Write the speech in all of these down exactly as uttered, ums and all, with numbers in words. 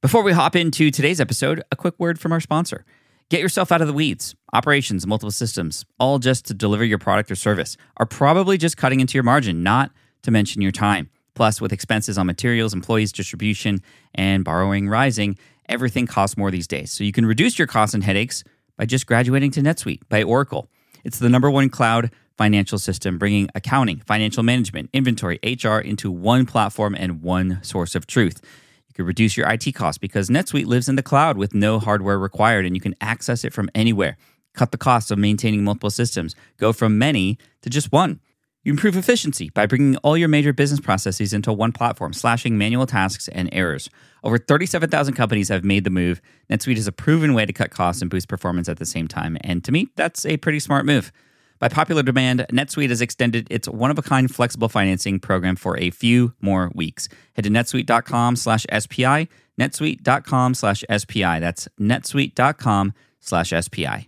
Before we hop into today's episode, a quick word from our sponsor. Get yourself out of the weeds. Operations, multiple systems, all just to deliver your product or service, are probably just cutting into your margin, not to mention your time. Plus, with expenses on materials, employees, distribution, and borrowing rising, everything costs more these days. So you can reduce your costs and headaches by just graduating to NetSuite by Oracle. It's the number one cloud financial system, bringing accounting, financial management, inventory, H R into one platform and one source of truth. You can reduce your I T costs because NetSuite lives in the cloud with no hardware required, and you can access it from anywhere. Cut the costs of maintaining multiple systems. Go from many to just one. You improve efficiency by bringing all your major business processes into one platform, slashing manual tasks and errors. Over thirty-seven thousand companies have made the move. NetSuite is a proven way to cut costs and boost performance at the same time. And to me, that's a pretty smart move. By popular demand, NetSuite has extended its one-of-a-kind flexible financing program for a few more weeks. Head to netsuite.com slash SPI, netsuite.com slash SPI. That's netsuite.com slash SPI.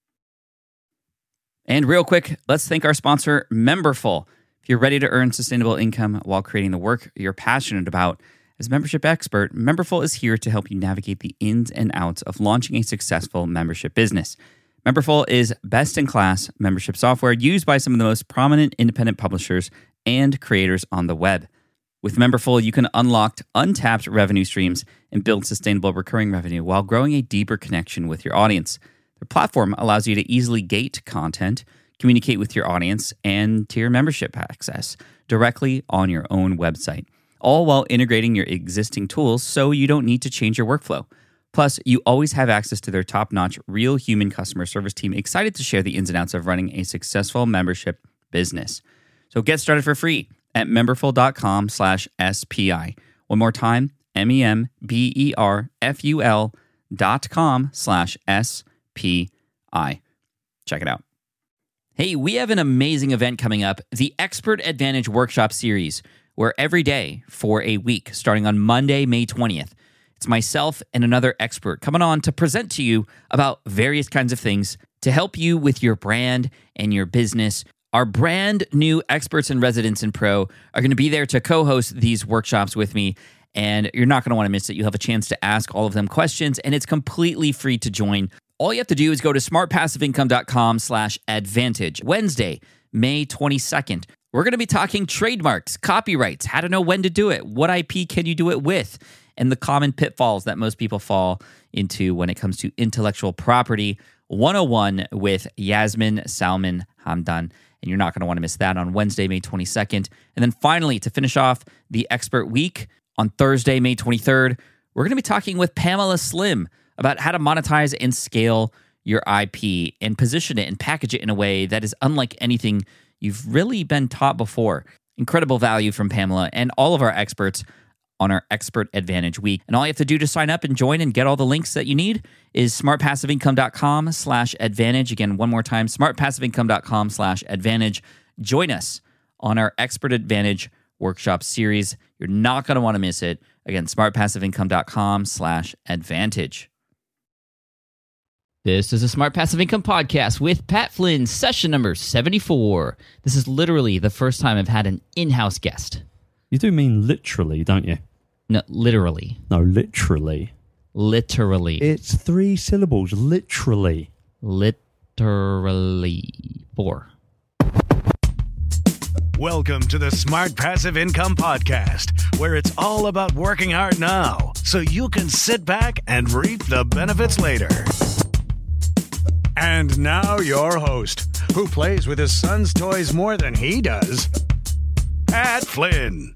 And real quick, let's thank our sponsor, Memberful. If you're ready to earn sustainable income while creating the work you're passionate about, as a membership expert, Memberful is here to help you navigate the ins and outs of launching a successful membership business. Memberful is best-in-class membership software used by some of the most prominent independent publishers and creators on the web. With Memberful, you can unlock untapped revenue streams and build sustainable recurring revenue while growing a deeper connection with your audience. The platform allows you to easily gate content, communicate with your audience, and tier membership access directly on your own website, all while integrating your existing tools so you don't need to change your workflow. Plus, you always have access to their top-notch, real human customer service team excited to share the ins and outs of running a successful membership business. So get started for free at memberful.com slash SPI. One more time, M-E-M-B-E-R-F-U-L dot com slash S-P-I. Check it out. Hey, we have an amazing event coming up, the Expert Advantage Workshop Series, where every day for a week, starting on Monday, May twentieth, it's myself and another expert coming on to present to you about various kinds of things to help you with your brand and your business. Our brand new experts and residents in Pro are going to be there to co-host these workshops with me, and you're not going to want to miss it. You'll have a chance to ask all of them questions, and it's completely free to join. All you have to do is go to smartpassiveincome.com slash advantage. Wednesday, May twenty-second. We're going to be talking trademarks, copyrights, how to know when to do it, what I P can you do it with, and the common pitfalls that most people fall into when it comes to intellectual property one oh one with Yasmin Salman Hamdan. And you're not going to want to miss that on Wednesday, May twenty-second. And then finally, to finish off the Expert Week, on Thursday, May twenty-third, we're going to be talking with Pamela Slim about how to monetize and scale your I P and position it and package it in a way that is unlike anything you've really been taught before. Incredible value from Pamela and all of our experts on our Expert Advantage Week. And all you have to do to sign up and join and get all the links that you need is smartpassiveincome.com slash advantage. Again, one more time, smartpassiveincome.com slash advantage. Join us on our Expert Advantage Workshop Series. You're not going to want to miss it. Again, smartpassiveincome.com slash advantage. This is a Smart Passive Income podcast with Pat Flynn, session number seventy-four. This is literally the first time I've had an in-house guest. You do mean literally, don't you? No, literally. No, literally. Literally. It's three syllables, literally. Literally. Four. Welcome to the Smart Passive Income Podcast, where it's all about working hard now so you can sit back and reap the benefits later. And now your host, who plays with his son's toys more than he does, Pat Flynn.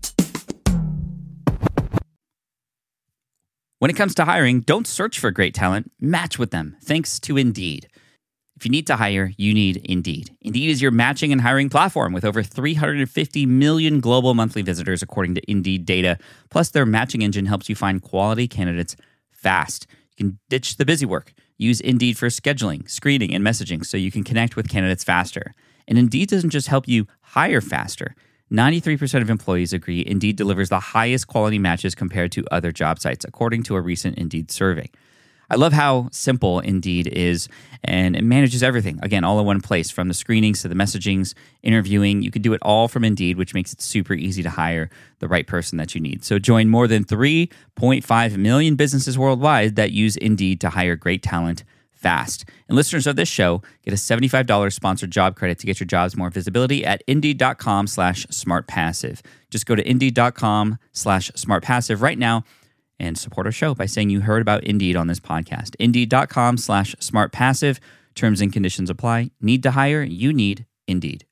When it comes to hiring, don't search for great talent, match with them, thanks to Indeed. If you need to hire, you need Indeed. Indeed is your matching and hiring platform with over three hundred fifty million global monthly visitors, according to Indeed data. Plus, their matching engine helps you find quality candidates fast. You can ditch the busy work. Use Indeed for scheduling, screening, and messaging so you can connect with candidates faster. And Indeed doesn't just help you hire faster. ninety-three percent of employees agree Indeed delivers the highest quality matches compared to other job sites, according to a recent Indeed survey. I love how simple Indeed is, and it manages everything. Again, all in one place, from the screenings to the messagings, interviewing. You can do it all from Indeed, which makes it super easy to hire the right person that you need. So join more than three point five million businesses worldwide that use Indeed to hire great talent fast. And listeners of this show get a seventy-five dollars sponsored job credit to get your jobs more visibility at Indeed.com slash SmartPassive. Just go to Indeed.com slash SmartPassive right now and support our show by saying you heard about Indeed on this podcast. Indeed.com slash SmartPassive. Terms and conditions apply. Need to hire? You need Indeed.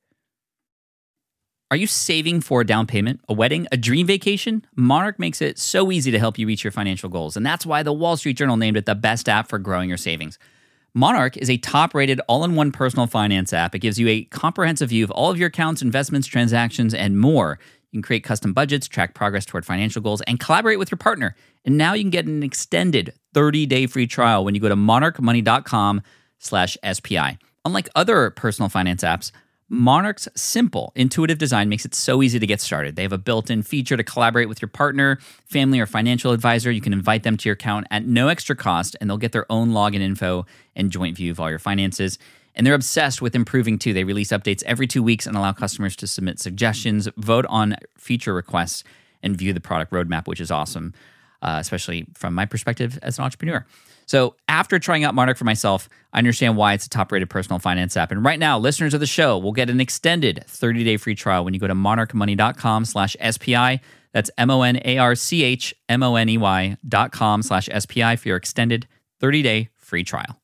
Are you saving for a down payment, a wedding, a dream vacation? Monarch makes it so easy to help you reach your financial goals, and that's why the Wall Street Journal named it the best app for growing your savings. Monarch is a top-rated all-in-one personal finance app. It gives you a comprehensive view of all of your accounts, investments, transactions, and more. You can create custom budgets, track progress toward financial goals, and collaborate with your partner. And now you can get an extended thirty-day free trial when you go to monarchmoney.com slash SPI. Unlike other personal finance apps, Monarch's simple, intuitive design makes it so easy to get started. They have a built-in feature to collaborate with your partner, family, or financial advisor. You can invite them to your account at no extra cost, and they'll get their own login info and joint view of all your finances. And they're obsessed with improving, too. They release updates every two weeks and allow customers to submit suggestions, vote on feature requests, and view the product roadmap, which is awesome, uh, especially from my perspective as an entrepreneur. So after trying out Monarch for myself, I understand why it's a top-rated personal finance app. And right now, listeners of the show will get an extended thirty-day free trial when you go to monarchmoney.com slash SPI. That's M-O-N-A-R-C-H-M-O-N-E-Y dot com slash S-P-I for your extended thirty-day free trial.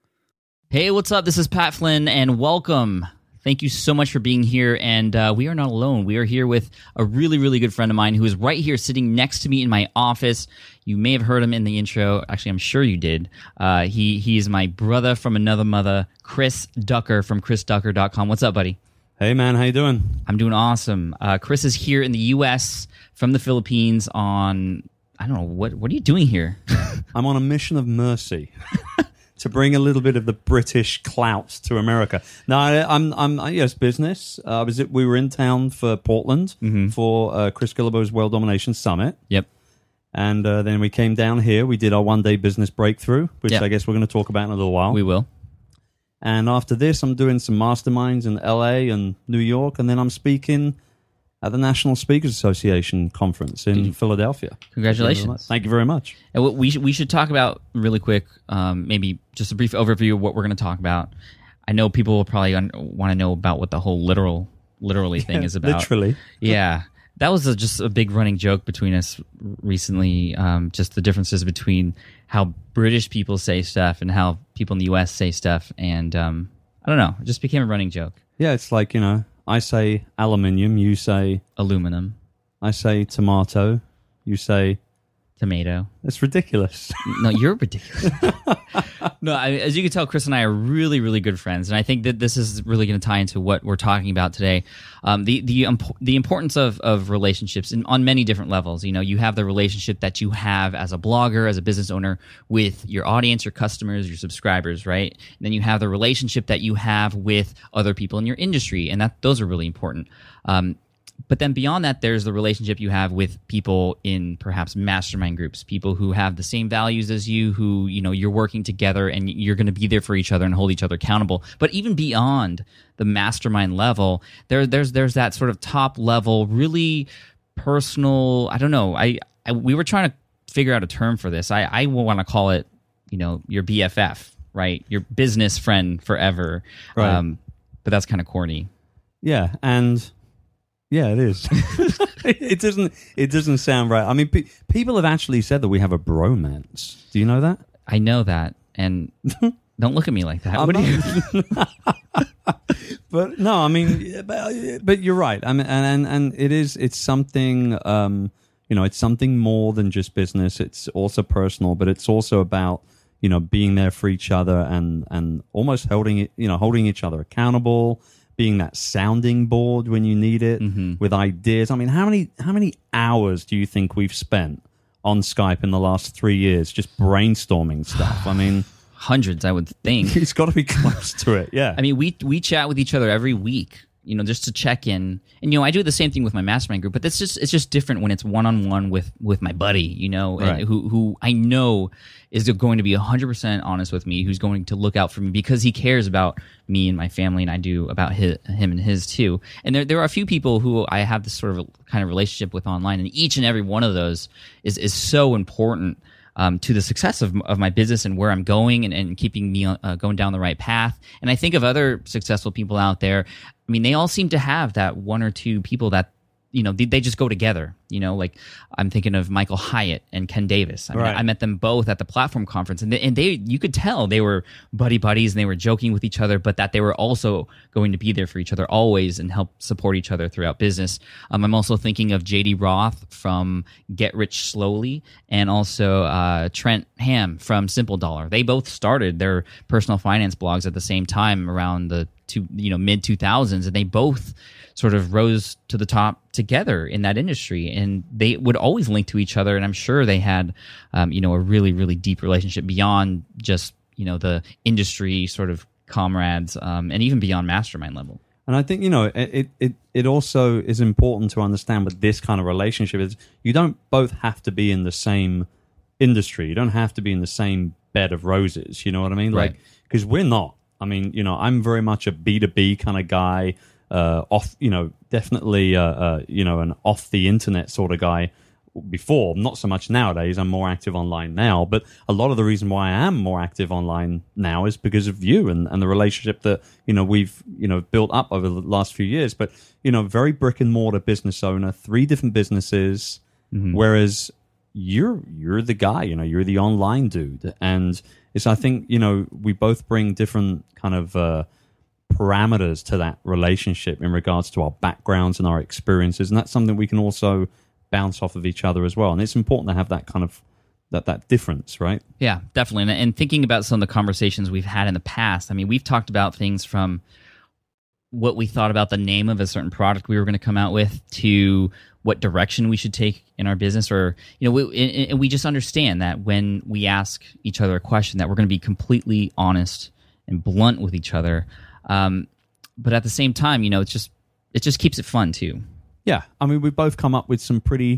Hey, what's up? This is Pat Flynn, and welcome. Thank you so much for being here, and uh, we are not alone. We are here with a really, really good friend of mine who is right here sitting next to me in my office. You may have heard him in the intro. Actually, I'm sure you did. Uh, he he is my brother from another mother, Chris Ducker from chris ducker dot com. What's up, buddy? Hey, man. How you doing? I'm doing awesome. Uh, Chris is here in the U S from the Philippines on, I don't know, what what are you doing here? I'm on a mission of mercy. To bring a little bit of the British clout to America. No, I, I'm, I'm, yes, business. Uh, I was, we were in town for Portland mm-hmm. for uh, Chris Guillebeau's World Domination Summit. Yep. And uh, then we came down here. We did our one-day business breakthrough, which yep. I guess we're going to talk about in a little while. We will. And after this, I'm doing some masterminds in L A and New York, and then I'm speaking at the National Speakers Association conference in Philadelphia. Congratulations. Thank you very much. And what we, should, we should talk about really quick, um, maybe just a brief overview of what we're going to talk about. I know people will probably un- want to know about what the whole literal, literally thing yeah, is about. Literally. Yeah. That was a, just a big running joke between us recently, um, just the differences between how British people say stuff and how people in the U S say stuff. And um, I don't know, it just became a running joke. Yeah, it's like, you know, I say aluminium, you say... aluminum. I say tomato, you say... tomato. It's ridiculous. No, you're ridiculous. No, I, as you can tell, Chris and I are really, really good friends, and I think that this is really going to tie into what we're talking about today. Um, the the um, the importance of of relationships in, on many different levels. You know, you have the relationship that you have as a blogger, as a business owner, with your audience, your customers, your subscribers, right? And then you have the relationship that you have with other people in your industry, and that those are really important. Um, But then beyond that, there's the relationship you have with people in perhaps mastermind groups, people who have the same values as you, who, you know, you're working together and you're going to be there for each other and hold each other accountable. But even beyond the mastermind level, there, there's there's that sort of top level, really personal, I don't know, I, I we were trying to figure out a term for this. I, I want to call it, you know, your B F F, right? Your business friend forever. Right. Um, but that's kind of corny. Yeah, and... Yeah, it is. it doesn't. It doesn't sound right. I mean, pe- people have actually said that we have a bromance. Do you know that? I know that, and don't look at me like that. What do you? But no, I mean, but, but you're right. I mean, and, and and it is. It's something. Um, you know, it's something more than just business. It's also personal, but it's also about, you know, being there for each other and and almost holding it. You know, holding each other accountable. Being that sounding board when you need it, mm-hmm. with ideas. I mean, how many how many hours do you think we've spent on Skype in the last three years just brainstorming stuff? I mean, hundreds, I would think. It's got to be close to it. Yeah. I mean, we we chat with each other every week, you know, just to check in. And, you know, I do the same thing with my mastermind group, but that's just, it's just different when it's one-on-one with, with my buddy, you know, Right. and who, who I know is going to be one hundred percent honest with me, who's going to look out for me because he cares about me and my family, and I do about his, him and his too. And there, there are a few people who I have this sort of kind of relationship with online, and each and every one of those is, is so important Um, to the success of, of my business and where I'm going, and, and keeping me uh, going down the right path. And I think of other successful people out there. I mean, they all seem to have that one or two people that, you know, they, they just go together. You know, like I'm thinking of Michael Hyatt and Ken Davis. I mean, Right. I met them both at the Platform Conference, and they, and they, you could tell they were buddy buddies and they were joking with each other, but that they were also going to be there for each other always and help support each other throughout business. Um, I'm also thinking of J D Roth from Get Rich Slowly, and also uh, Trent Ham from Simple Dollar. They both started their personal finance blogs at the same time around the two, you know, mid two thousands, and they both sort of rose to the top together in that industry, and they would always link to each other. And I'm sure they had, um, you know, a really, really deep relationship beyond just, you know, the industry sort of comrades, um, and even beyond mastermind level. And I think, you know, it, it it also is important to understand with this kind of relationship is you don't both have to be in the same industry. You don't have to be in the same bed of roses. You know what I mean? Right. Like, because we're not. I mean, you know, I'm very much a B two B kind of guy, uh, off, you know, definitely, uh, uh, you know, an off the internet sort of guy before. Not so much nowadays. I'm more active online now. But a lot of the reason why I am more active online now is because of you and, and the relationship that, you know, we've, you know, built up over the last few years. But, you know, very brick and mortar business owner, three different businesses, mm-hmm. whereas you're you're the guy, you know, you're the online dude. And it's, I think, you know, we both bring different kind of uh, parameters to that relationship in regards to our backgrounds and our experiences. And that's something we can also bounce off of each other as well. And it's important to have that kind of that that difference, right? Yeah, definitely. And, and thinking about some of the conversations we've had in the past, I mean, we've talked about things from what we thought about the name of a certain product we were going to come out with to what direction we should take in our business, or, you know, we, and we just understand that when we ask each other a question that we're going to be completely honest and blunt with each other. Um, but at the same time, you know, it's just, it just keeps it fun too. Yeah. I mean, we've both come up with some pretty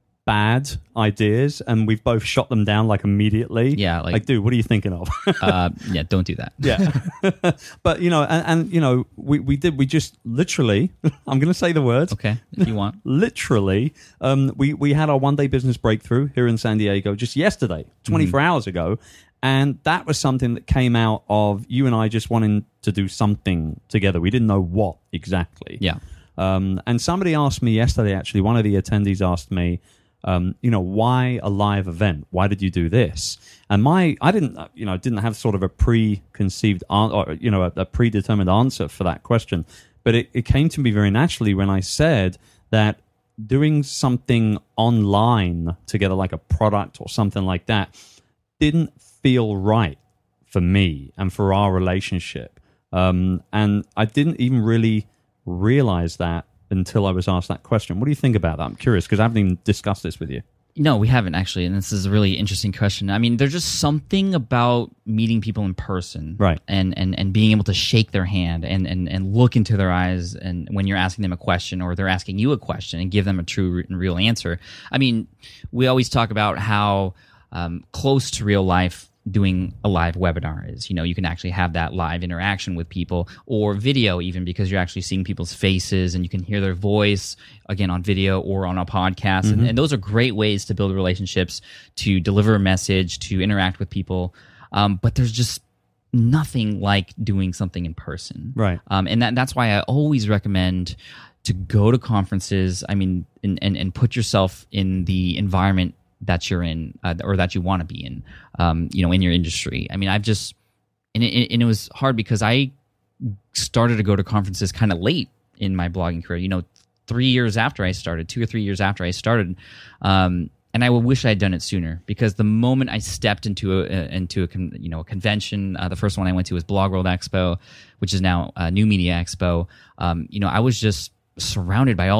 bad ideas and we've both shot them down like immediately. Yeah. Like, like dude, what are you thinking of? uh, yeah, don't do that. Yeah. But, you know, and, and, you know, we, we did, we just literally, I'm going to say the words. Okay. If you want. Literally, um, we, we had our one day business breakthrough here in San Diego just yesterday, twenty-four mm-hmm. hours ago. And that was something that came out of you and I just wanting to do something together. We didn't know what exactly. Yeah. Um, and somebody asked me yesterday, actually, one of the attendees asked me, um, you know, why a live event? Why did you do this? And my, I didn't, you know, didn't have sort of a preconceived, an- or, you know, a, a predetermined answer for that question. But it, it came to me very naturally when I said that doing something online together, like a product or something like that, didn't feel right for me and for our relationship. Um, and I didn't even really realize that until I was asked that question. What do you think about that? I'm curious because I haven't even discussed this with you. No, we haven't actually, and this is a really interesting question. I mean, there's just something about meeting people in person, right? And and, and being able to shake their hand and, and, and look into their eyes, and when you're asking them a question or they're asking you a question, and give them a true and real answer. I mean, we always talk about how um, close to real life doing a live webinar is. You know, you can actually have that live interaction with people, or video even, because you're actually seeing people's faces and you can hear their voice, again, on video or on a podcast. Mm-hmm. And, and those are great ways to build relationships, to deliver a message, to interact with people. Um, but there's just nothing like doing something in person. Right. Um, and that, that's why I always recommend to go to conferences, I mean, and, and, and put yourself in the environment that you're in, uh, or that you want to be in, um, you know, in your industry. I mean, I've just, and it, and it was hard because I started to go to conferences kind of late in my blogging career, you know, three years after I started, two or three years after I started. Um, and I would wish I had done it sooner, because the moment I stepped into a, into a, con, you know, a convention, uh, the first one I went to was Blog World Expo, which is now uh, New Media Expo. Um, you know, I was just surrounded by all these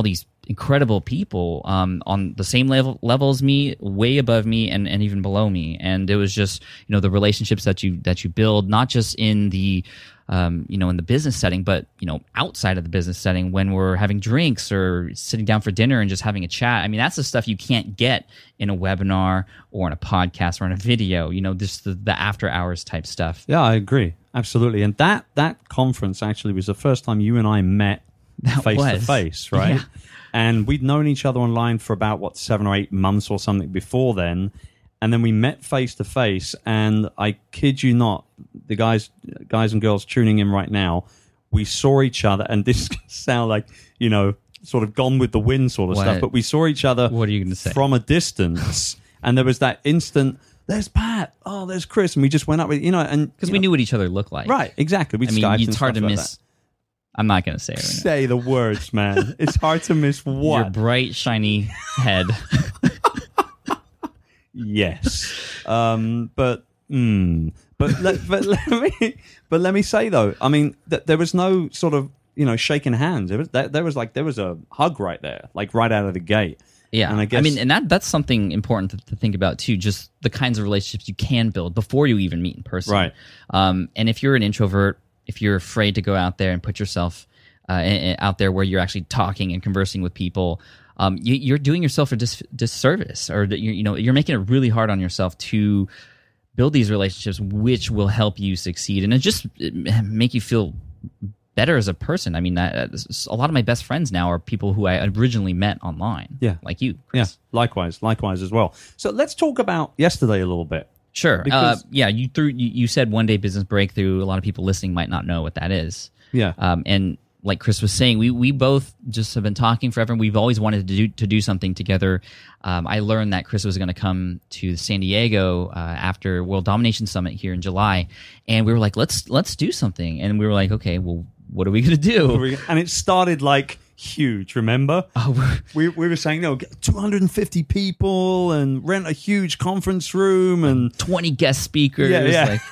incredible people um, on the same level level as me, way above me, and, and even below me. And it was just, you know, the relationships that you that you build, not just in the um, you know, in the business setting, but, you know, outside of the business setting when we're having drinks or sitting down for dinner and just having a chat. I mean, that's the stuff you can't get in a webinar or in a podcast or in a video, you know, just the, the after hours type stuff. Yeah, I agree. Absolutely. And that, that conference actually was the first time you and I met face to face, right? Yeah. And we'd known each other online for about, what, seven or eight months or something before then. And then we met face to face, and I kid you not, the guys, guys and girls tuning in right now, we saw each other, and this sound like, you know, sort of gone with the wind sort of What? stuff, but we saw each other What are you gonna say? from a distance, and there was that instant, there's Pat, oh, there's Chris, and we just went up with, you know, and Because we know, knew what each other looked like. right, exactly. We I mean, Skyped it's and hard to stuff like miss. I'm not going to say it right now. Say the words, man. It's hard to miss Your what? bright, shiny head. Yes, um, but mm, but let, but let me but let me say though, I mean, th- there was no sort of, you know, shaking hands. There was there, there was like there was a hug right there, like right out of the gate. Yeah, and I guess mean, and that that's something important to, to think about too. Just the kinds of relationships you can build before you even meet in person. Right. Um, and if you're an introvert, if you're afraid to go out there and put yourself uh, in- in- out there where you're actually talking and conversing with people, um, you, you're doing yourself a dis- disservice, or that you you know you're making it really hard on yourself to build these relationships, which will help you succeed and it just make you feel better as a person. I mean, I, a lot of my best friends now are people who I originally met online. Yeah. like you, yeah, Chris. likewise, likewise as well. So let's talk about yesterday a little bit. Sure. Uh, Because- yeah, you threw. You, you said one day business breakthrough. A lot of people listening might not know what that is. Yeah. Um, and like Chris was saying, we we both just have been talking forever. We've always wanted to do to do something together. Um, I learned that Chris was going to come to San Diego uh, after World Domination Summit here in July, and we were like, let's let's do something. And we were like, okay, well, what are we going to do? And it started like huge, remember? Oh, we we were saying, no, get two hundred fifty people and rent a huge conference room and twenty guest speakers. Yeah, yeah. Like,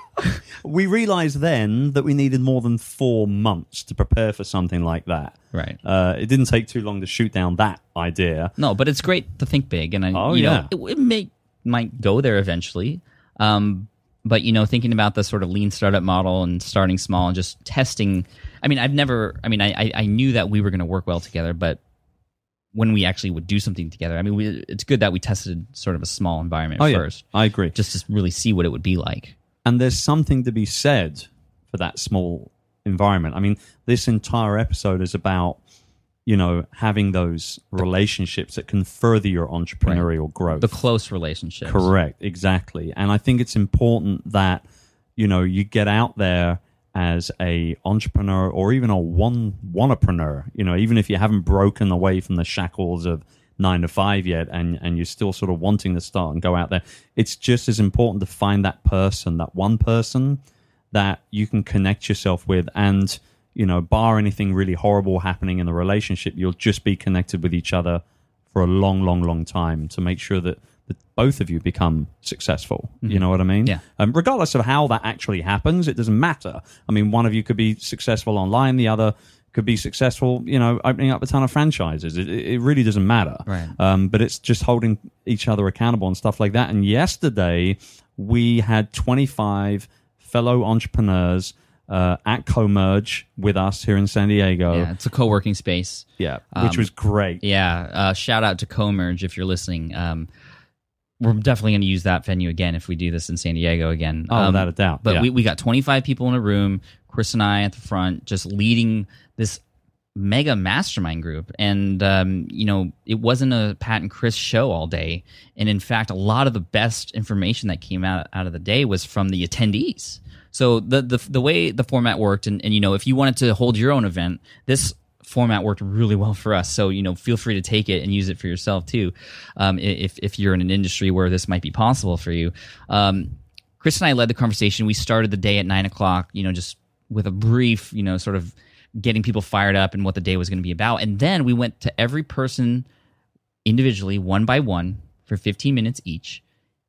we realized then that we needed more than four months to prepare for something like that. Right. Uh, it didn't take too long to shoot down that idea. no, but it's great to think big, and I, Oh, you yeah. know, it, it may might go there eventually. Um, but you know, thinking about the sort of lean startup model and starting small and just testing. I mean, I've never. I mean, I I, I knew that we were going to work well together, but when we actually would do something together, I mean, we, it's good that we tested sort of a small environment Oh, yeah. first, I agree. just to really see what it would be like. And there's something to be said for that small environment. I mean, this entire episode is about, you know, having those relationships that can further your entrepreneurial growth. The close relationships. Correct, exactly. And I think it's important that, you know, you get out there as a entrepreneur or even a one one-apreneur, you know, even if you haven't broken away from the shackles of nine to five yet and, and you're still sort of wanting to start and go out there, it's just as important to find that person, that one person that you can connect yourself with. And, you know, bar anything really horrible happening in the relationship, you'll just be connected with each other for a long, long, long time to make sure that, that both of you become successful. Mm-hmm. You know what I mean? Yeah. Um, regardless of how that actually happens, it doesn't matter. I mean, one of you could be successful online, the other could be successful, you know, opening up a ton of franchises. It, it really doesn't matter. Right. Um, but it's just holding each other accountable and stuff like that. And yesterday we had twenty-five fellow entrepreneurs uh, at Comerge with us here in San Diego. Yeah, it's a co-working space. Yeah, which Um, was great. Yeah, uh, shout out to Comerge if you're listening. Um, we're definitely going to use that venue again if we do this in San Diego again. Oh, um, without a doubt. But yeah. we, we got twenty-five people in a room, Chris and I at the front, just leading this mega mastermind group. And, um, you know, it wasn't a Pat and Chris show all day. And in fact, a lot of the best information that came out, out of the day was from the attendees. So the the, the way the format worked, and, and, you know, if you wanted to hold your own event, this format worked really well for us. So, you know, feel free to take it and use it for yourself too. Um, if, if you're in an industry where this might be possible for you. Um, Chris and I led the conversation. We started the day at nine o'clock, you know, just with a brief, you know, sort of getting people fired up and what the day was going to be about. And then we went to every person individually, one by one, for fifteen minutes each,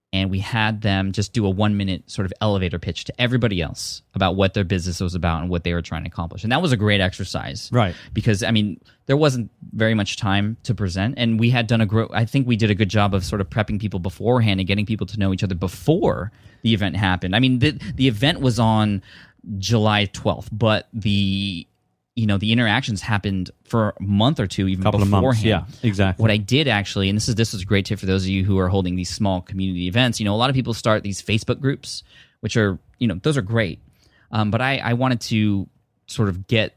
and we had them just do a one-minute sort of elevator pitch to everybody else about what their business was about and what they were trying to accomplish. And that was a great exercise. Right. Because, I mean, there wasn't very much time to present, and we had done a gro- I think we did a good job of sort of prepping people beforehand and getting people to know each other before the event happened. I mean, the, the event was on July twelfth, but the... you know, the interactions happened for a month or two, even Couple beforehand. Of months, yeah, exactly. What I did actually, and this is this is a great tip for those of you who are holding these small community events. You know, a lot of people start these Facebook groups, which are, you know, those are great. Um, but I, I wanted to sort of get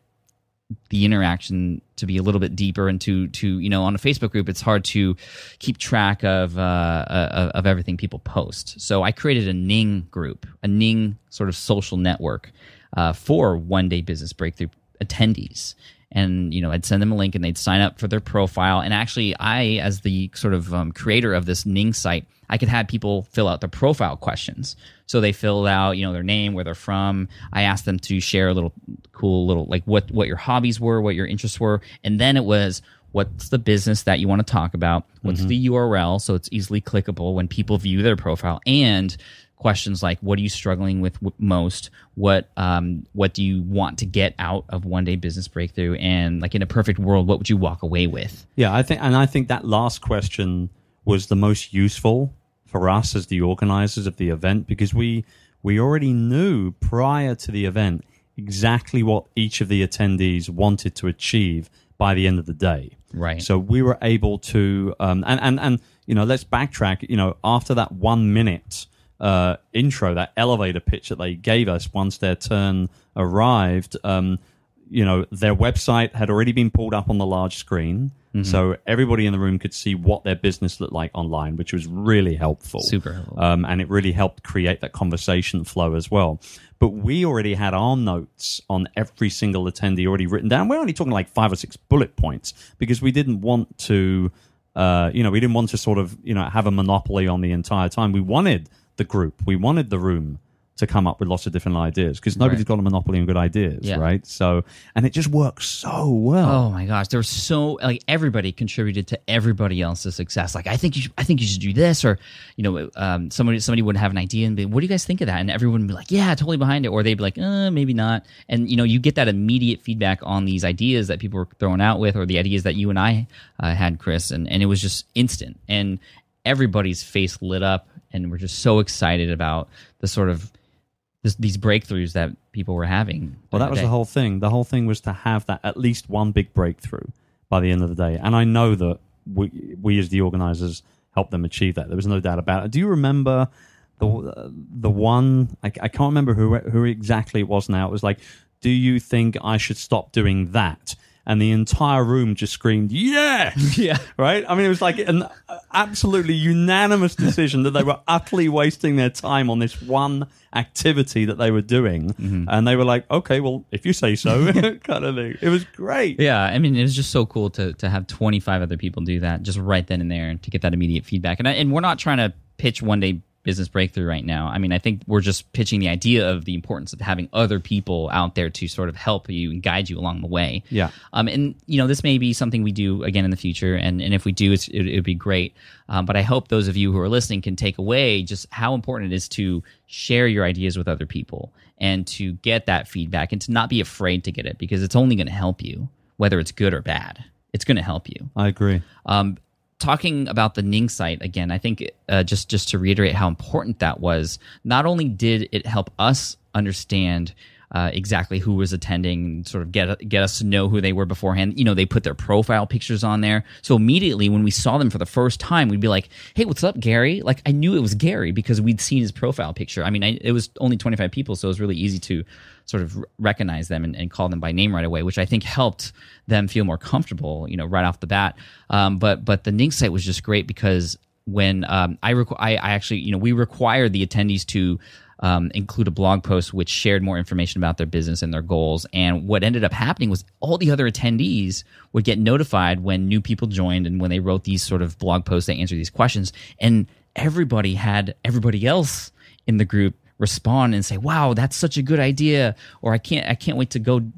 the interaction to be a little bit deeper and to, to you know, on a Facebook group, it's hard to keep track of uh, uh, of everything people post. So I created a Ning group, a Ning sort of social network uh, for One Day Business Breakthrough attendees. And, you know, I'd send them a link and they'd sign up for their profile. And actually, I, as the sort of um, creator of this Ning site, I could have people fill out their profile questions. So they filled out, you know, their name, where they're from. I asked them to share a little cool little, like what, what your hobbies were, what your interests were. And then it was, what's the business that you want to talk about? What's mm-hmm. the U R L? So it's easily clickable when people view their profile. And questions like, what are you struggling with most? What um, what do you want to get out of One Day Business Breakthrough? And like in a perfect world, what would you walk away with? Yeah, I think, and I think that last question was the most useful for us as the organizers of the event, because we we already knew prior to the event exactly what each of the attendees wanted to achieve by the end of the day. Right. So we were able to, um, and and and you know, let's backtrack. You know, after that one minute. Uh, intro, that elevator pitch that they gave us once their turn arrived, um, you know, their website had already been pulled up on the large screen, mm-hmm. so everybody in the room could see what their business looked like online, which was really helpful. Super helpful. Um, and it really helped create that conversation flow as well. But we already had our notes on every single attendee already written down. We're only talking like five or six bullet points because we didn't want to, uh, you know, we didn't want to sort of, you know, have a monopoly on the entire time. We wanted the group, we wanted the room to come up with lots of different ideas because nobody's right. got a monopoly on good ideas, yeah. right? So, and it just works so well. Oh my gosh, there was so like everybody contributed to everybody else's success. Like I think you should, I think you should do this, or you know, um, somebody somebody would have an idea and be, what do you guys think of that? And everyone would be like, yeah, totally behind it, or they'd be like, uh, maybe not. And you know, you get that immediate feedback on these ideas that people were throwing out with, or the ideas that you and I uh, had, Chris, and and it was just instant, and everybody's face lit up. And we're just so excited about the sort of this, these breakthroughs that people were having. Well, that was the whole thing. The whole thing was to have that at least one big breakthrough by the end of the day. And I know that we, we as the organizers helped them achieve that. There was no doubt about it. Do you remember the uh, the one? I, I can't remember who who exactly it was now. It was like, do you think I should stop doing that? And the entire room just screamed, yeah! Yeah. Right? I mean, it was like an absolutely unanimous decision that they were utterly wasting their time on this one activity that they were doing. Mm-hmm. And they were like, okay, well, if you say so, kind of thing. It was great. Yeah. I mean, it was just so cool to to have twenty-five other people do that just right then and there and to get that immediate feedback. And, I, and we're not trying to pitch One Day Business Breakthrough right now. I mean, I think we're just pitching the idea of the importance of having other people out there to sort of help you and guide you along the way. Yeah. Um, and, you know, this may be something we do again in the future. And, and if we do, it's, it would be great. Um, but I hope those of you who are listening can take away just how important it is to share your ideas with other people and to get that feedback and to not be afraid to get it, because it's only going to help you, whether it's good or bad. It's going to help you. I agree. Um, Talking about the Ning site again, I think uh, just just to reiterate how important that was. Not only did it help us understand uh, exactly who was attending, sort of get get us to know who they were beforehand. You know, they put their profile pictures on there, so immediately when we saw them for the first time, we'd be like, "Hey, what's up, Gary?" Like I knew it was Gary because we'd seen his profile picture. I mean, I, it was only twenty-five people, so it was really easy to sort of recognize them and, and call them by name right away, which I think helped them feel more comfortable, you know, right off the bat. Um, but but the Ning site was just great because when um, I, requ- I I actually, you know, we required the attendees to um, include a blog post which shared more information about their business and their goals. And what ended up happening was all the other attendees would get notified when new people joined and when they wrote these sort of blog posts that answer these questions. And everybody had everybody else in the group respond and say, wow, that's such a good idea, or I can't I can't wait to go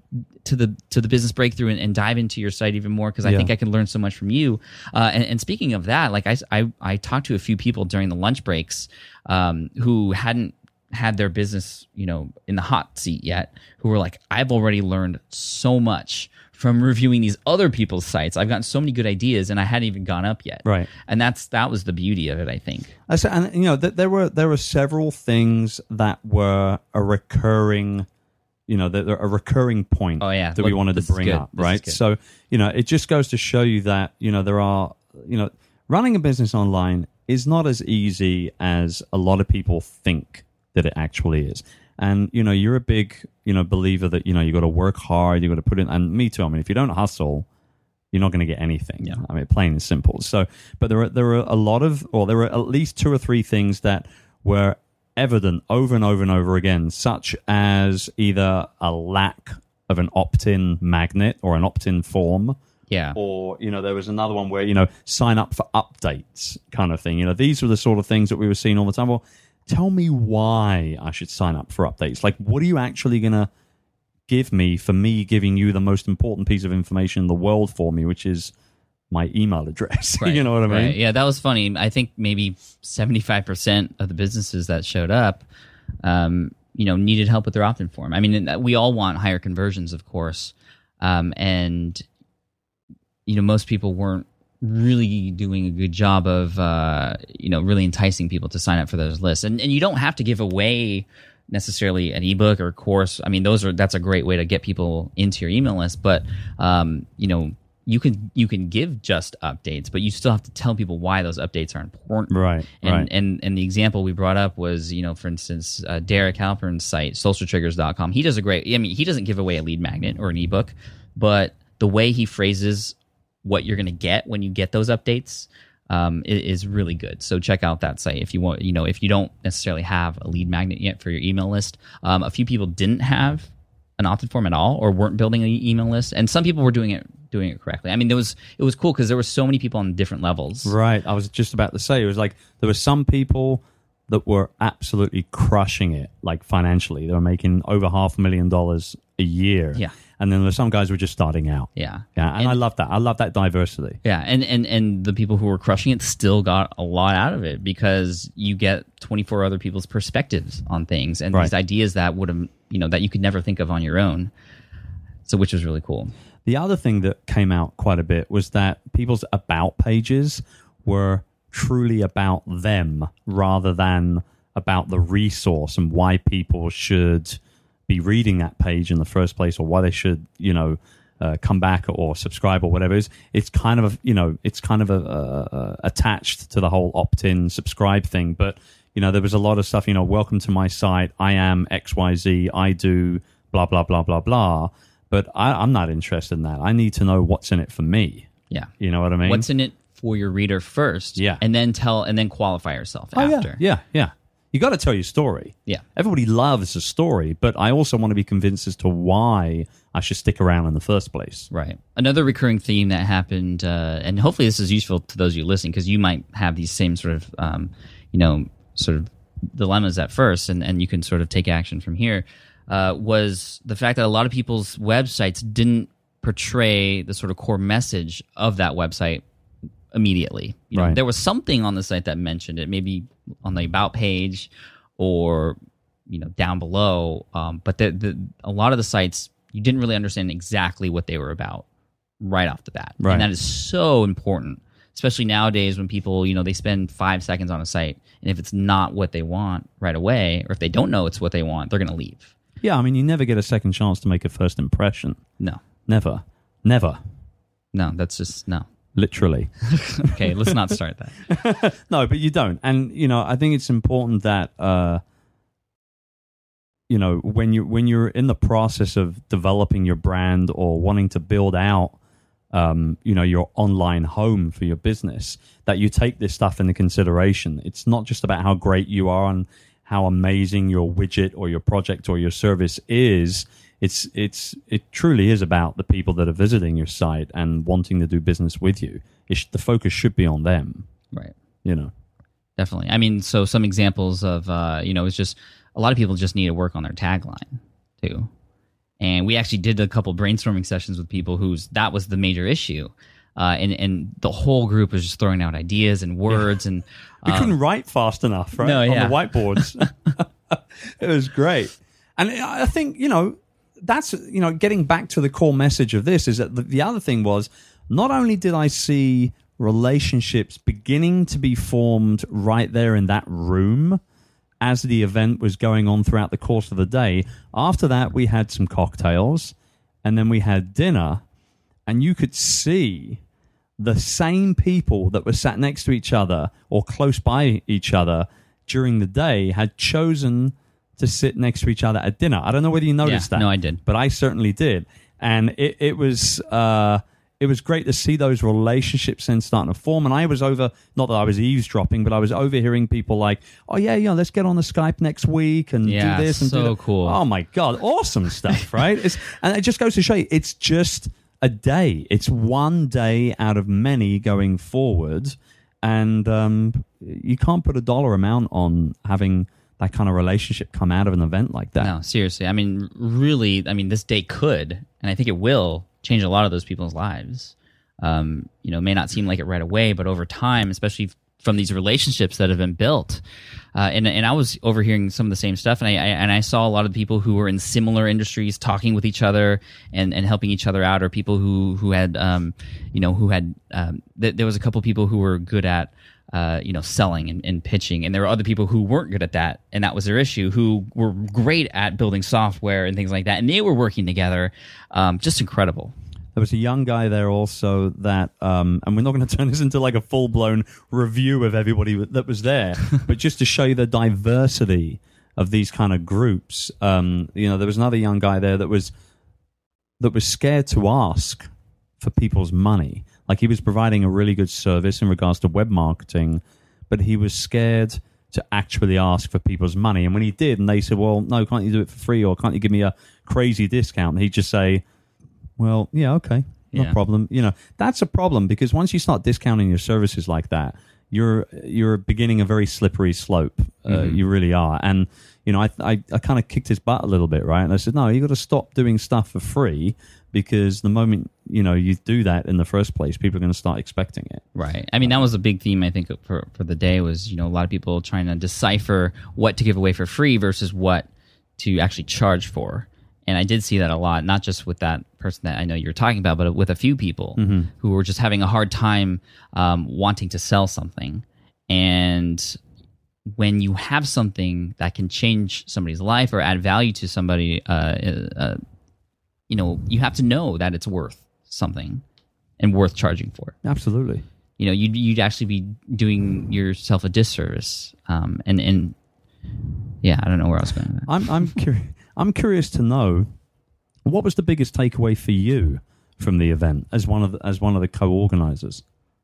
to the to the business breakthrough and, and dive into your site even more because I Yeah. think I can learn so much from you. Uh, and, and speaking of that, like I, I I talked to a few people during the lunch breaks um, who hadn't had their business, you know, in the hot seat yet, who were like, I've already learned so much from reviewing these other people's sites. I've gotten so many good ideas, and I hadn't even gone up yet. Right. And that's that was the beauty of it, I think. I said, and you know, th- there were there were several things that were a recurring, you know, that a recurring point Oh, yeah. that we Look, wanted to this is bring good. up, This is right? good. So, you know, it just goes to show you that, you know, there are, you know, running a business online is not as easy as a lot of people think that it actually is. And, you know, you're a big, you know, believer that, you know, you got to work hard, you got to put in, and me too. I mean, if you don't hustle, you're not going to get anything. Yeah. I mean, plain and simple. So, but there are, there are a lot of, or there were at least two or three things that were evident over and over and over again, such as either a lack of an opt-in magnet or an opt-in form, Yeah. or, you know, there was another one where, you know, sign up for updates kind of thing. You know, these were the sort of things that we were seeing all the time. Well, tell me why I should sign up for updates. Like, what are you actually going to give me for me giving you the most important piece of information in the world for me, which is my email address? Right, You know what I mean? right. Yeah, that was funny. I think maybe seventy-five percent of the businesses that showed up, um, you know, needed help with their opt-in form. I mean, we all want higher conversions, of course. Um, and, you know, most people weren't really doing a good job of, uh, you know, really enticing people to sign up for those lists. And, and you don't have to give away necessarily an ebook or a course. I mean, those are that's a great way to get people into your email list. But, um, you know, you can you can give just updates, but you still have to tell people why those updates are important. Right, And right. and and the example we brought up was, you know, for instance, uh, Derek Halpern's site, social triggers dot com. He does a great. I mean, he doesn't give away a lead magnet or an ebook, but the way he phrases what you're going to get when you get those updates um, is, is really good. So check out that site if you want. You know, if you don't necessarily have a lead magnet yet for your email list, um, a few people didn't have an opt-in form at all, or weren't building an email list, and some people were doing it doing it correctly. I mean, there was it was cool because there were so many people on different levels. Right. I was just about to say, it was like there were some people that were absolutely crushing it, like financially. They were making over half a million dollars a year. Yeah. And then there were some guys who were just starting out. Yeah, Yeah. And, And- I love that. I love that diversity. Yeah, and, and, and the people who were crushing it still got a lot out of it because you get twenty-four other people's perspectives on things and Right. these ideas that would have, you know, that you could never think of on your own. So, which was really cool. The other thing that came out quite a bit was that people's about pages were truly about them rather than about the resource and why people should be reading that page in the first place, or why they should, you know, uh, come back or subscribe or whatever. It's, it's kind of, a, you know, it's kind of a, a, a attached to the whole opt-in subscribe thing. But, you know, there was a lot of stuff, you know, welcome to my site. I am X Y Z. I do blah, blah, blah, blah, blah. But I, I'm not interested in that. I need to know what's in it for me. Yeah. You know what I mean? What's in it for your reader first? Yeah. And then tell, and then qualify yourself Oh, after. yeah, yeah, yeah. You got to tell your story. Yeah. Everybody loves a story, but I also want to be convinced as to why I should stick around in the first place. Right. Another recurring theme that happened, uh, and hopefully this is useful to those of you listening, because you might have these same sort of, um, you know, sort of dilemmas at first, and, and you can sort of take action from here, uh, was the fact that a lot of people's websites didn't portray the sort of core message of that website immediately. You know, Right. there was something on the site that mentioned it, maybe on the about page or, you know, down below. Um, but the, the, a lot of the sites, you didn't really understand exactly what they were about right off the bat. Right. And that is so important, especially nowadays when people, you know, they spend five seconds on a site. And if it's not what they want right away, or if they don't know it's what they want, they're going to leave. Yeah, I mean, you never get a second chance to make a first impression. No, Never. Never. no, that's just, no. Literally. Okay, let's not start that. No, but you don't. And, you know, I think it's important that, uh, you know, when you when you're in the process of developing your brand or wanting to build out, um, you know, your online home for your business, that you take this stuff into consideration. It's not just about how great you are and how amazing your widget or your project or your service is. It's it's it truly is about the people that are visiting your site and wanting to do business with you. It sh- the focus should be on them. Right. You know. Definitely. I mean, so some examples of, uh, you know, it's just a lot of people just need to work on their tagline too. and we actually did a couple brainstorming sessions with people whose that was the major issue. Uh, and, and the whole group was just throwing out ideas and words. Yeah. and We um, couldn't write fast enough, right? No, yeah. On the whiteboards. It was great. And I think, you know, that's, you know, getting back to the core message of this is that the, the other thing was, not only did I see relationships beginning to be formed right there in that room as the event was going on throughout the course of the day, after that we had some cocktails and then we had dinner, and you could see the same people that were sat next to each other or close by each other during the day had chosen to sit next to each other at dinner. I don't know whether you noticed yeah, that. No, I did. But I certainly did. And it, it was uh, it was great to see those relationships then starting to form. And I was over, not that I was eavesdropping, but I was overhearing people like, oh, yeah, yeah, let's get on the Skype next week and yeah, do this and so do that. cool. Oh, my God. Awesome stuff, right? It's, and it just goes to show you, it's just a day. It's one day out of many going forward. And um, you can't put a dollar amount on having that kind of relationship come out of an event like that. No, seriously. I mean, really, I mean, this day could, and I think it will, change a lot of those people's lives. Um, you know, it may not seem like it right away, but over time, especially from these relationships that have been built. Uh, and and I was overhearing some of the same stuff, and I, I and I saw a lot of people who were in similar industries talking with each other and, and helping each other out, or people who who had, um, you know, who had. Um, th- there was a couple people who were good at, uh, you know, selling and, and pitching, and there were other people who weren't good at that, and that was their issue. Who were great at building software and things like that, and they were working together. Um, just incredible. There was a young guy there also that, um, and we're not going to turn this into like a full-blown review of everybody that was there, but just to show you the diversity of these kind of groups. Um, you know, there was another young guy there that was that was scared to ask for people's money. Like, he was providing a really good service in regards to web marketing, but he was scared to actually ask for people's money. And when he did, and they said, well, no, can't you do it for free, or can't you give me a crazy discount? He'd just say, well, yeah, okay, no yeah. problem. You know, that's a problem, because once you start discounting your services like that, you're you're beginning a very slippery slope. Uh, mm-hmm. You really are. And, you know, I I, I kind of kicked his butt a little bit, right? And I said, no, you got to stop doing stuff for free, because the moment, you know, you do that in the first place, people are going to start expecting it. Right. I mean, that was a big theme, I think, for, for the day was, you know, a lot of people trying to decipher what to give away for free versus what to actually charge for. And I did see that a lot, not just with that person that I know you're talking about, but with a few people mm-hmm. who were just having a hard time um, wanting to sell something. And when you have something that can change somebody's life or add value to somebody, uh, uh, you know, you have to know that it's worth something and worth charging for. Absolutely. You know, you'd, you'd actually be doing yourself a disservice. Um, and, and yeah, I don't know where I was going with that. I'm, I'm curious. I'm curious to know, what was the biggest takeaway for you from the event as one of the, as one of the co-organizers?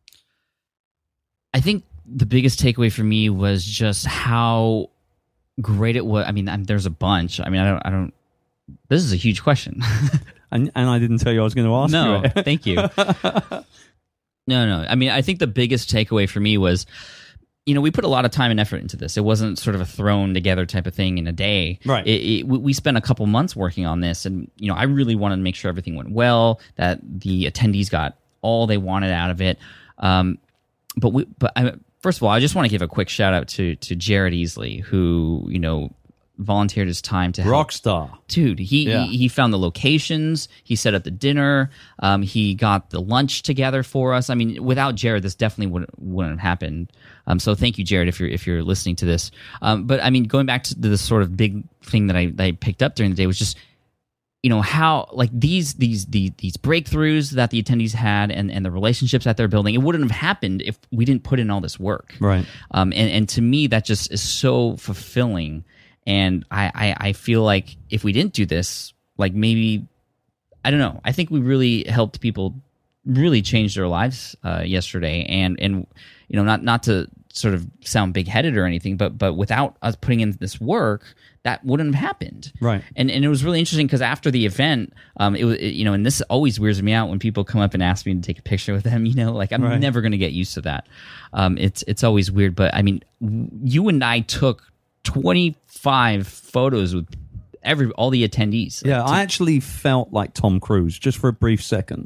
I think the biggest takeaway for me was just how great it was. I mean, I'm, there's a bunch. I mean, I don't. I don't. This is a huge question. and and I didn't tell you I was going to ask no, you it. Thank you. No, no. I mean, I think the biggest takeaway for me was, you know, we put a lot of time and effort into this. It wasn't sort of a thrown together type of thing in a day. Right. It, it, we spent a couple months working on this, and, you know, I really wanted to make sure everything went well, that the attendees got all they wanted out of it. Um, but we, but I, first of all, I just want to give a quick shout out to to Jared Easley, who, you know, volunteered his time to help. Rockstar. Dude, he, yeah. he he found the locations, he set up the dinner, um, he got the lunch together for us. I mean, without Jared, this definitely wouldn't, wouldn't have happened. Um, so thank you, Jared, if you're if you're listening to this. Um, but I mean, going back to the sort of big thing that I, that I picked up during the day was just, you know, how like these these these, these breakthroughs that the attendees had and, and the relationships that they're building, it wouldn't have happened if we didn't put in all this work. Right. Um, and, and to me, that just is so fulfilling. And I, I, I feel like if we didn't do this, like maybe, I don't know, I think we really helped people really change their lives uh, yesterday. And, and you know, not not to sort of sound big-headed or anything, but but without us putting in this work, that wouldn't have happened. Right. And and it was really interesting because after the event, um, it was, it, you know, and this always weirds me out when people come up and ask me to take a picture with them, you know, like I'm right. never going to get used to that. Um, it's it's always weird. But I mean, you and I took twenty-five photos with every all the attendees. Yeah, I actually felt like Tom Cruise just for a brief second.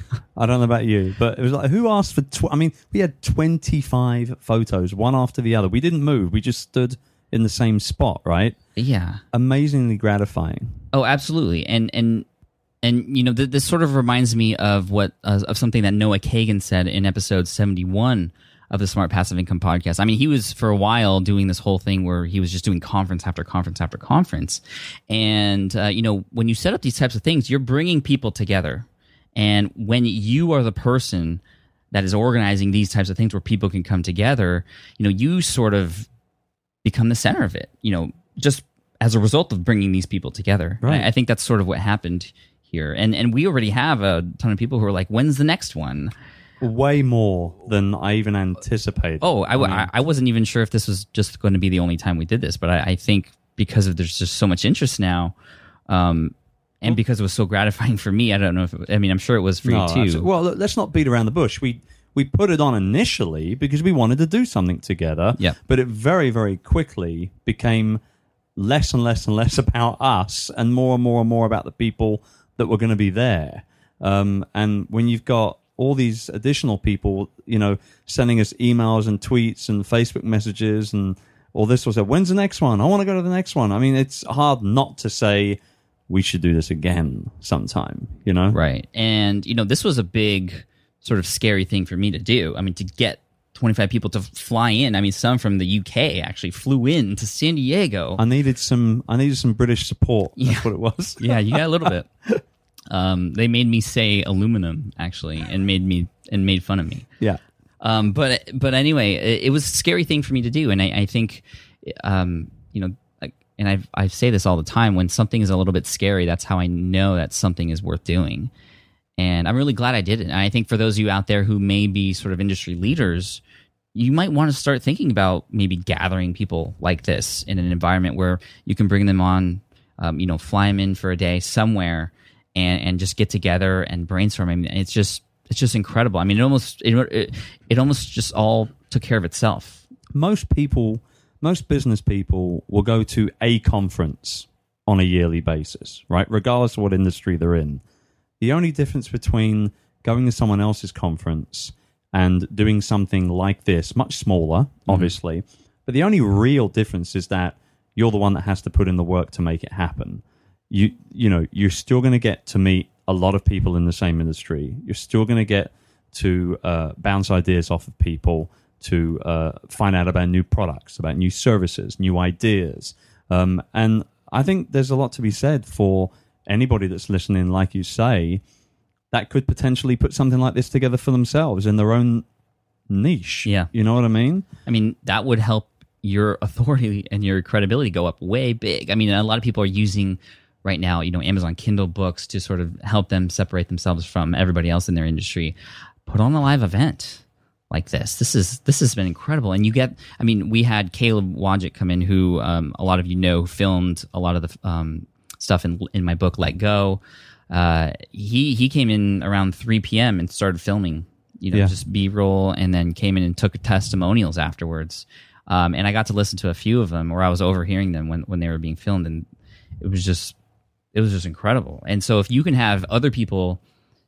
I don't know about you, but it was like, who asked for... Tw- I mean, we had twenty-five photos, one after the other. We didn't move. We just stood in the same spot, right? Yeah. Amazingly gratifying. Oh, absolutely. And, and, and you know, th- this sort of reminds me of what uh, of something that Noah Kagan said in episode seventy-one of the Smart Passive Income podcast. I mean, he was for a while doing this whole thing where he was just doing conference after conference after conference. And, uh, you know, when you set up these types of things, you're bringing people together. And when you are the person that is organizing these types of things where people can come together, you know, you sort of become the center of it, you know, just as a result of bringing these people together. Right. I, I think that's sort of what happened here. And, and we already have a ton of people who are like, when's the next one? Way more than I even anticipated. Oh, I, mean, I, I wasn't even sure if this was just going to be the only time we did this, but I, I think because of there's just so much interest now, um, and because it was so gratifying for me, I don't know if it, I mean I'm sure it was for no, you too. absolutely. Well, let's not beat around the bush. We we put it on initially because we wanted to do something together. Yeah. But it very very quickly became less and less and less about us, and more and more and more about the people that were going to be there. Um, and when you've got all these additional people, you know, sending us emails and tweets and Facebook messages and all this was, when's the next one? I want to go to the next one. I mean, it's hard not to say we should do this again sometime, you know? Right. And, you know, this was a big sort of scary thing for me to do. I mean, to get twenty-five people to fly in. I mean, some from the U K actually flew in to San Diego. I needed some, I needed some British support. That's Yeah. what it was. Yeah, you got a little bit. Um, they made me say aluminum actually, and made me and made fun of me. Yeah. Um, but but anyway, it, it was a scary thing for me to do, and I, I think, um, you know, like, and I I say this all the time: when something is a little bit scary, that's how I know that something is worth doing. And I'm really glad I did it. And I think for those of you out there who may be sort of industry leaders, you might want to start thinking about maybe gathering people like this in an environment where you can bring them on, um, you know, fly them in for a day somewhere. And, and just get together and brainstorm. I mean, it's just it's just incredible. I mean, it almost it, it it almost just all took care of itself. Most people, most business people will go to a conference on a yearly basis, right? Regardless of what industry they're in. The only difference between going to someone else's conference and doing something like this, much smaller, obviously, mm-hmm. but the only real difference is that you're the one that has to put in the work to make it happen. You you know, you're still going to get to meet a lot of people in the same industry. You're still going to get to uh, bounce ideas off of people, to uh, find out about new products, about new services, new ideas. Um, and I think there's a lot to be said for anybody that's listening, like you say, that could potentially put something like this together for themselves in their own niche. Yeah. You know what I mean? I mean, that would help your authority and your credibility go up way big. I mean, a lot of people are using... right now, you know, Amazon Kindle books to sort of help them separate themselves from everybody else in their industry. Put on a live event like this. This is this has been incredible. And you get, I mean, we had Caleb Wojcik come in, who um, a lot of you know filmed a lot of the um, stuff in in my book, Let Go. Uh, he he came in around three p.m. and started filming, you know, yeah. just B-roll, and then came in and took testimonials afterwards. Um, and I got to listen to a few of them, or I was overhearing them when when they were being filmed, and it was just. It was just incredible. And so if you can have other people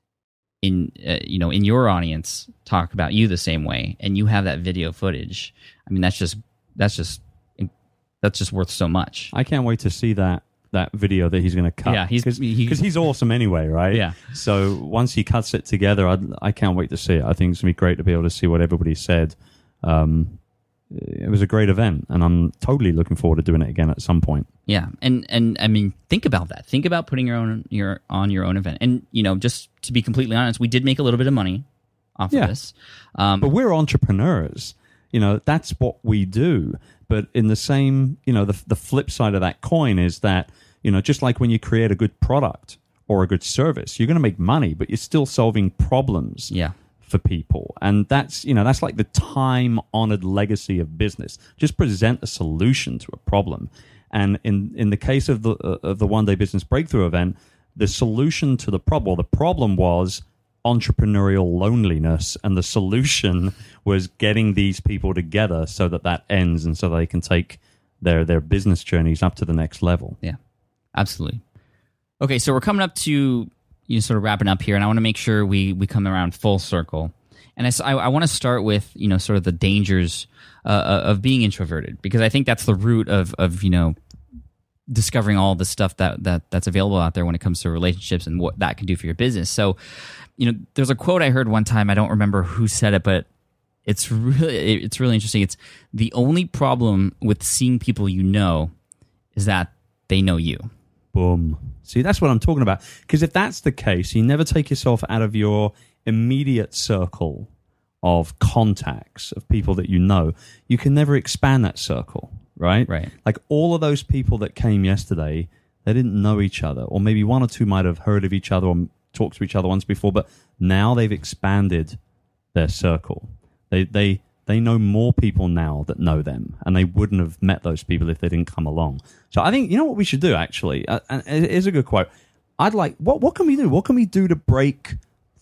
in uh, you know in your audience talk about you the same way, and you have that video footage, I mean, that's just that's just that's just worth so much. I can't wait to see that that video that he's going to cut. Yeah, he's because he, he's awesome anyway, right? Yeah. So once he cuts it together, I I can't wait to see it. I think it's going to be great to be able to see what everybody said. Um, it was a great event, and I'm totally looking forward to doing it again at some point. Yeah, and and I mean, think about that. Think about putting your own your on your own event, and you know, just to be completely honest, we did make a little bit of money off yeah. of this. Um, but we're entrepreneurs. You know, that's what we do. But in the same, you know, the the flip side of that coin is that, you know, just like when you create a good product or a good service, you're going to make money, but you're still solving problems. Yeah. For people, and that's you know that's like the time-honored legacy of business. Just present a solution to a problem, and in in the case of the uh, of the One Day Business Breakthrough event, the solution to the problem, the problem was entrepreneurial loneliness, and the solution was getting these people together so that that ends, and so they can take their their business journeys up to the next level. Yeah. Absolutely. Okay, so we're coming up to you know, sort of wrapping up here, and I want to make sure we we come around full circle. And I, I, I want to start with you know sort of the dangers uh, of being introverted, because I think that's the root of of you know discovering all the stuff that that that's available out there when it comes to relationships and what that can do for your business. So, you know, there's a quote I heard one time. I don't remember who said it, but it's really it's really interesting. It's the only problem with seeing people you know is that they know you. Boom. See, that's what I'm talking about. Because if that's the case, you never take yourself out of your immediate circle of contacts, of people that you know. You can never expand that circle, right? Right. Like all of those people that came yesterday, they didn't know each other. Or maybe one or two might have heard of each other or talked to each other once before, but now they've expanded their circle. They they they know more people now that know them, and they wouldn't have met those people if they didn't come along. So I think, you know what we should do, actually? Uh, and it is a good quote. I'd like, what what can we do? What can we do to break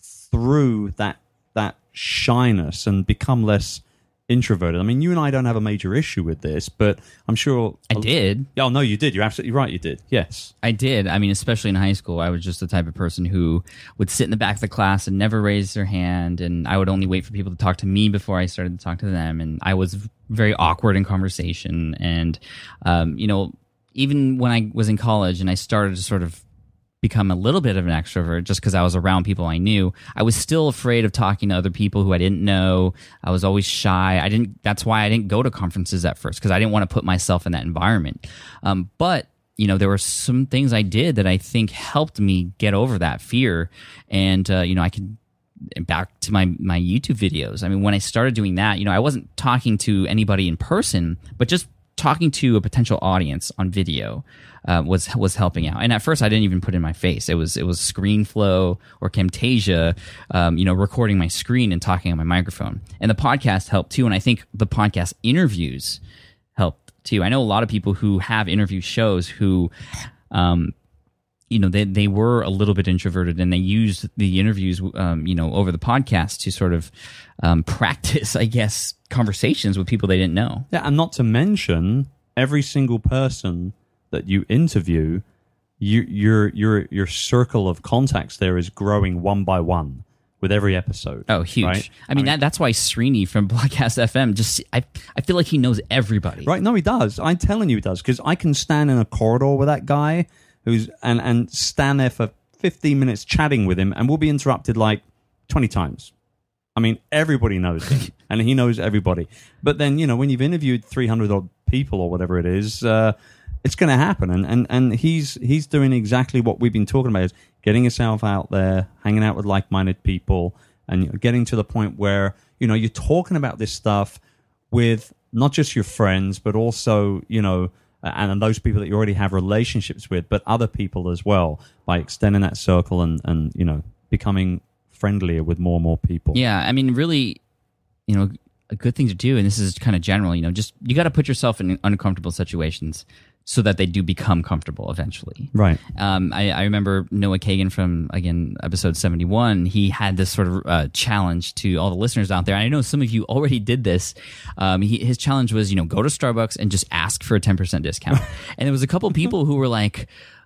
through that that shyness and become less introverted? I mean, you and I don't have a major issue with this, but I'm sure... I did. Oh, no, you did. You're absolutely right. You did. Yes. I did. I mean, especially in high school, I was just the type of person who would sit in the back of the class and never raise their hand, and I would only wait for people to talk to me before I started to talk to them, and I was very awkward in conversation. And, um, you know, even when I was in college and I started to sort of become a little bit of an extrovert just because I was around people I knew, I was still afraid of talking to other people who I didn't know. I was always shy. I didn't. That's why I didn't go to conferences at first, because I didn't want to put myself in that environment. Um, but you know, there were some things I did that I think helped me get over that fear. And uh, you know, I could back to my my YouTube videos. I mean, when I started doing that, you know, I wasn't talking to anybody in person, but just talking to a potential audience on video uh, was was helping out. And at first, I didn't even put in my face. It was it was ScreenFlow or Camtasia, um, you know, recording my screen and talking on my microphone. And the podcast helped too. And I think the podcast interviews helped too. I know a lot of people who have interview shows who, um, you know, they they were a little bit introverted, and they used the interviews, um, you know, over the podcast to sort of um, practice, I guess, conversations with people they didn't know. Yeah, and not to mention every single person that you interview, you, your your your circle of contacts there is growing one by one with every episode. Oh, huge! Right? I mean, I mean that, that's why Srini from Blogcast F M just I I feel like he knows everybody. Right? No, he does. I'm telling you, he does, because I can stand in a corridor with that guy who's and and stand there for fifteen minutes chatting with him, and we'll be interrupted like twenty times. I mean, everybody knows him, and he knows everybody. But then, you know, when you've interviewed three hundred odd people or whatever it is, uh, it's going to happen. And, and and he's he's doing exactly what we've been talking about, is getting yourself out there, hanging out with like-minded people, and you know, getting to the point where, you know, you're talking about this stuff with not just your friends, but also, you know, and those people that you already have relationships with, but other people as well, by extending that circle and, and you know, becoming friendlier with more and more people. Yeah, I mean, really, you know, a good thing to do, and this is kind of general, you know, just you got to put yourself in uncomfortable situations so that they do become comfortable eventually. Right. Um, I, I remember Noah Kagan from, again, episode seventy-one, he had this sort of uh, challenge to all the listeners out there. And I know some of you already did this. Um, he, his challenge was, you know, go to Starbucks and just ask for a ten percent discount. And there was a couple people who were like,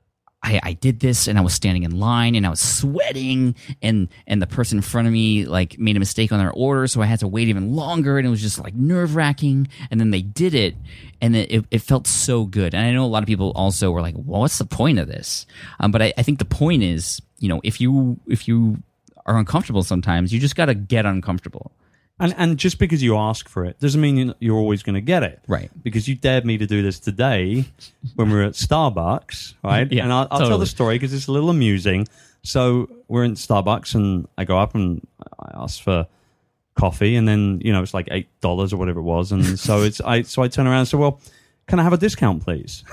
I, I did this, and I was standing in line, and I was sweating, and and the person in front of me like made a mistake on their order, so I had to wait even longer, and it was just like nerve wracking. And then they did it, and it, it, it felt so good. And I know a lot of people also were like, "Well, what's the point of this?" Um, but I, I think the point is, you know, if you if you are uncomfortable sometimes, you just got to get uncomfortable. And and just because you ask for it doesn't mean you're always going to get it. Right. Because you dared me to do this today when we were at Starbucks, right? Yeah, and I'll, I'll totally. tell the story because it's a little amusing. So we're in Starbucks, and I go up and I ask for coffee, and then, you know, it's like eight dollars or whatever it was. And so it's I so I turn around and say, well, can I have a discount, please?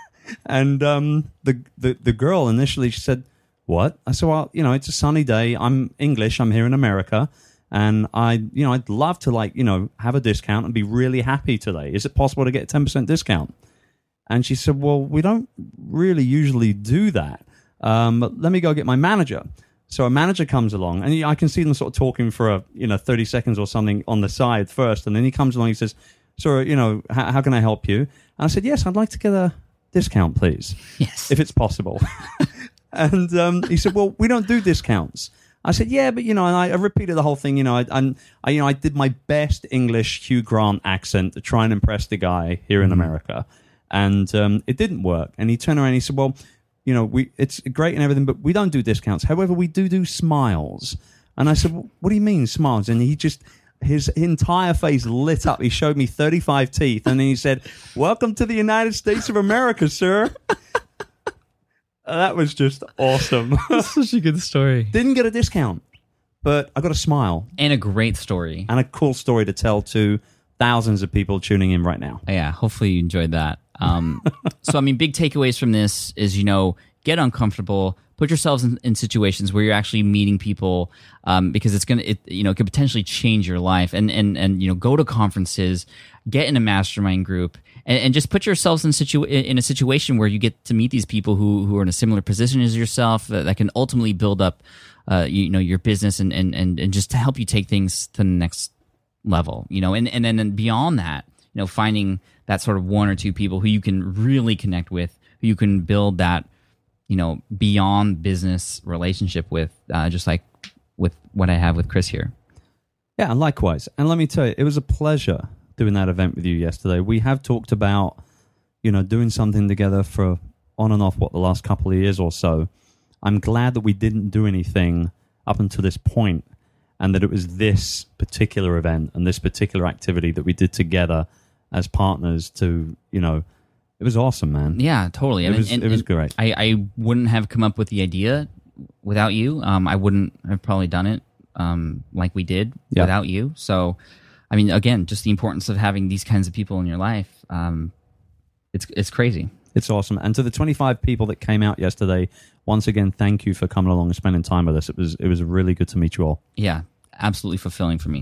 and um, the, the, the girl initially, she said, what? I said, well, you know, it's a sunny day. I'm English. I'm here in America. And I, you know, I'd love to, like, you know, have a discount and be really happy today. Is it possible to get a ten percent discount? And she said, well, we don't really usually do that. Um, but let me go get my manager. So a manager comes along, and I can see them sort of talking for a, you know, thirty seconds or something on the side first. And then he comes along, he says, so, you know, how, how can I help you? And I said, yes, I'd like to get a, discount, please, Yes. if it's possible. And um, he said, well, we don't do discounts. I said, yeah, but, you know, and I, I repeated the whole thing, you know, I, and I, you know, I did my best English Hugh Grant accent to try and impress the guy here in mm-hmm. America. And um, it didn't work. And he turned around and he said, well, you know, we it's great and everything, but we don't do discounts. However, we do do smiles. And I said, well, what do you mean smiles? And he just, his entire face lit up. He showed me thirty-five teeth. And then he said, welcome to the United States of America, sir. That was just awesome. That's such a good story. Didn't get a discount, but I got a smile. And a great story. And a cool story to tell to thousands of people tuning in right now. Yeah, hopefully you enjoyed that. Um, so, I mean, big takeaways from this is, you know, get uncomfortable, put yourselves in, in situations where you're actually meeting people, um, because it's going to, it, you know, it could potentially change your life. And, and, and, you know, go to conferences, get in a mastermind group, and, and just put yourselves in, situ- in a situation where you get to meet these people who, who are in a similar position as yourself that, that can ultimately build up, uh, you, you know, your business and, and, and, and just to help you take things to the next level, you know, and, and then and beyond that, you know, finding that sort of one or two people who you can really connect with, who you can build that, you know, beyond business relationship with, uh, just like with what I have with Chris here. Yeah, likewise. And let me tell you, it was a pleasure doing that event with you yesterday. We have talked about, you know, doing something together for on and off, what, the last couple of years or so. I'm glad that we didn't do anything up until this point, and that it was this particular event and this particular activity that we did together as partners to, you know, it was awesome, man. Yeah, totally. It I mean, was, and, it was and great. I, I wouldn't have come up with the idea without you. Um, I wouldn't have probably done it um, like we did yeah. without you. So, I mean, again, just the importance of having these kinds of people in your life. Um, it's it's crazy. It's awesome. And to the twenty-five people that came out yesterday, once again, thank you for coming along and spending time with us. It was it was really good to meet you all. Yeah, absolutely fulfilling for me.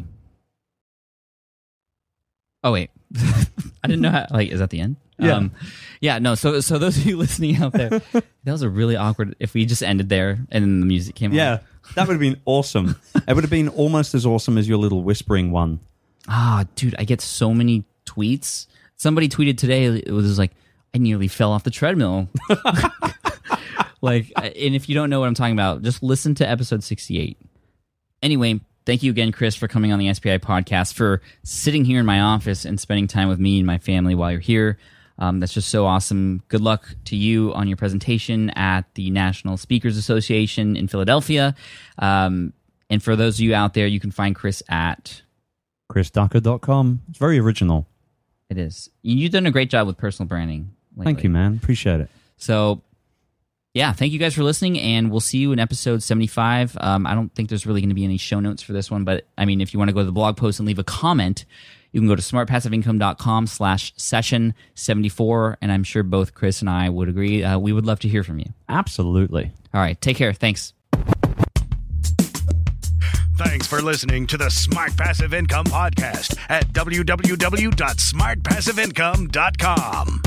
Oh, wait. I didn't know how, like, is that the end? Yeah. Um, yeah, no, so so those of you listening out there, that was a really awkward, if we just ended there and then the music came on. Yeah, that would have been awesome. It would have been almost as awesome as your little whispering one. Ah, dude, I get so many tweets. Somebody tweeted today, it was like, I nearly fell off the treadmill. Like, and if you don't know what I'm talking about, just listen to episode sixty-eight. Anyway, thank you again, Chris, for coming on the S P I podcast, for sitting here in my office and spending time with me and my family while you're here. Um, that's just so awesome. Good luck to you on your presentation at the National Speakers Association in Philadelphia. Um, and for those of you out there, you can find Chris at chris ducker dot com. It's very original. It is. You've done a great job with personal branding lately. Thank you, man. Appreciate it. So, yeah, thank you guys for listening, and we'll see you in episode seventy-five. Um, I don't think there's really going to be any show notes for this one, but, I mean, if you want to go to the blog post and leave a comment, you can go to smart passive income dot com slash session seventy-four, and I'm sure both Chris and I would agree. Uh, we would love to hear from you. Absolutely. All right, take care. Thanks. Thanks for listening to the Smart Passive Income Podcast at w w w dot smart passive income dot com.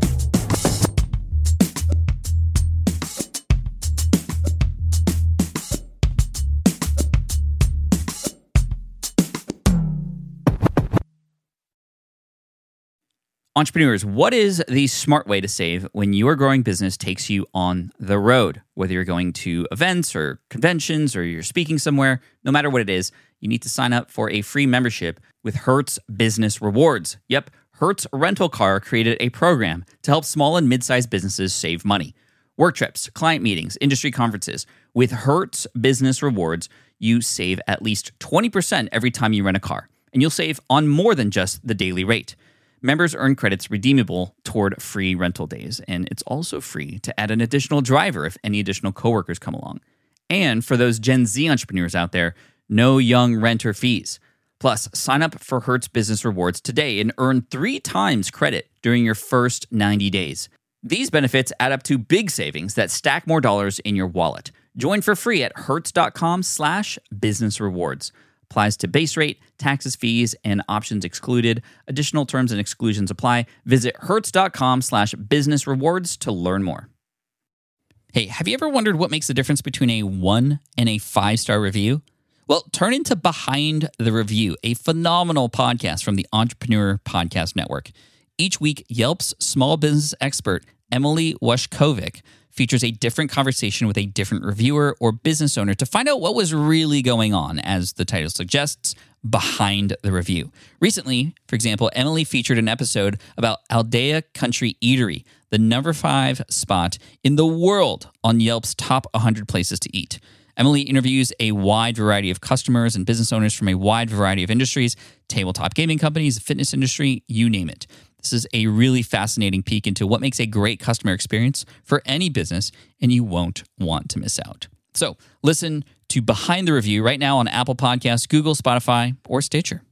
Entrepreneurs, what is the smart way to save when your growing business takes you on the road? Whether you're going to events or conventions or you're speaking somewhere, no matter what it is, you need to sign up for a free membership with Hertz Business Rewards. Yep, Hertz Rental Car created a program to help small and mid-sized businesses save money. Work trips, client meetings, industry conferences. With Hertz Business Rewards, you save at least twenty percent every time you rent a car, and you'll save on more than just the daily rate. Members earn credits redeemable toward free rental days, and it's also free to add an additional driver if any additional coworkers come along. And for those Gen Z entrepreneurs out there, no young renter fees. Plus, sign up for Hertz Business Rewards today and earn three times credit during your first ninety days. These benefits add up to big savings that stack more dollars in your wallet. Join for free at hertz dot com slash business rewards. Applies to base rate, taxes, fees, and options excluded. Additional terms and exclusions apply. Visit hertz dot com slash business rewards to learn more. Hey, have you ever wondered what makes the difference between a one and a five-star review? Well, turn into Behind the Review, a phenomenal podcast from the Entrepreneur Podcast Network. Each week, Yelp's small business expert, Emily Washkovic, features a different conversation with a different reviewer or business owner to find out what was really going on, as the title suggests, behind the review. Recently, for example, Emily featured an episode about Aldea Country Eatery, the number five spot in the world on Yelp's top one hundred places to eat. Emily interviews a wide variety of customers and business owners from a wide variety of industries, tabletop gaming companies, the fitness industry, you name it. This is a really fascinating peek into what makes a great customer experience for any business, and you won't want to miss out. So listen to Behind the Review right now on Apple Podcasts, Google, Spotify, or Stitcher.